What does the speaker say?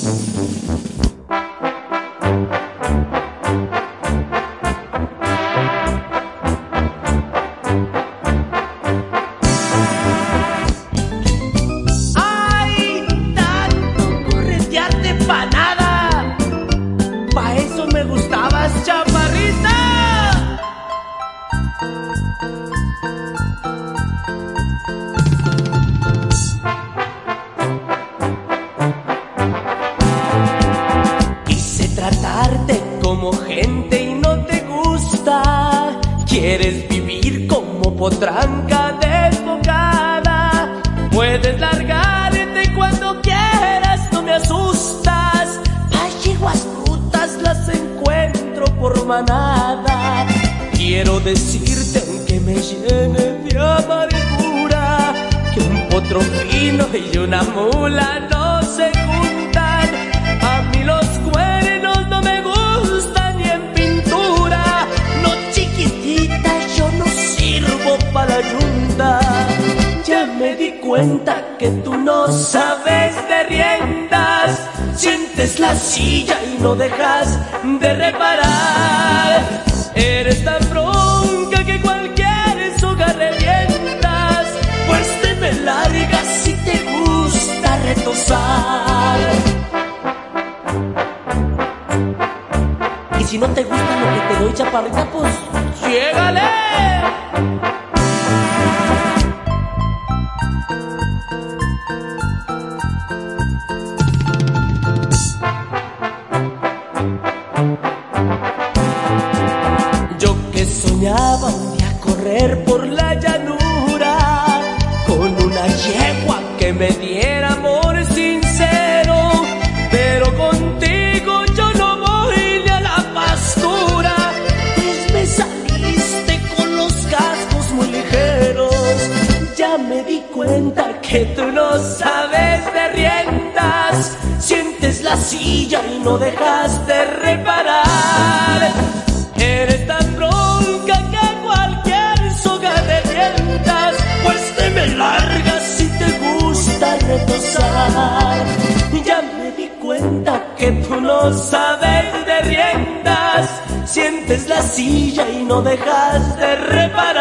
Como gente y no te gusta, quieres vivir como potranca desbocada. Puedes largarte cuando quieras, no me asustas. Las yeguas brutas las encuentro por manada. Quiero decirte, aunque me llene de amargura, que un potro fino y una mula no se juntan. A mí los cuernos no me gustan ni en pintura. No, chiquitita, yo no sirvo para la yunta. Ya me di cuenta que tú no sabes de riendas. Sientes la silla y no dejas de reparar. Eres tan bronca que cualquier soga revientas. Pues te me largas si te gusta retosar. Y si no te gusta lo que te doy, chaparrita, pues llégale. Yo que soñaba un día correr por la llanura con una yegua que me diera amor sincero, pero contigo yo no voy ni a la pastura. Pues me saliste con los cascos muy ligeros. Ya me di cuenta que tú no sabes de riendas. Sientes la silla y no dejas de reparar. Eres tan bronca que cualquier soga revientas. Pues te me largas si te gusta retosar. Ya me di cuenta que tú no sabes de riendas. Sientes la silla y no dejas de reparar.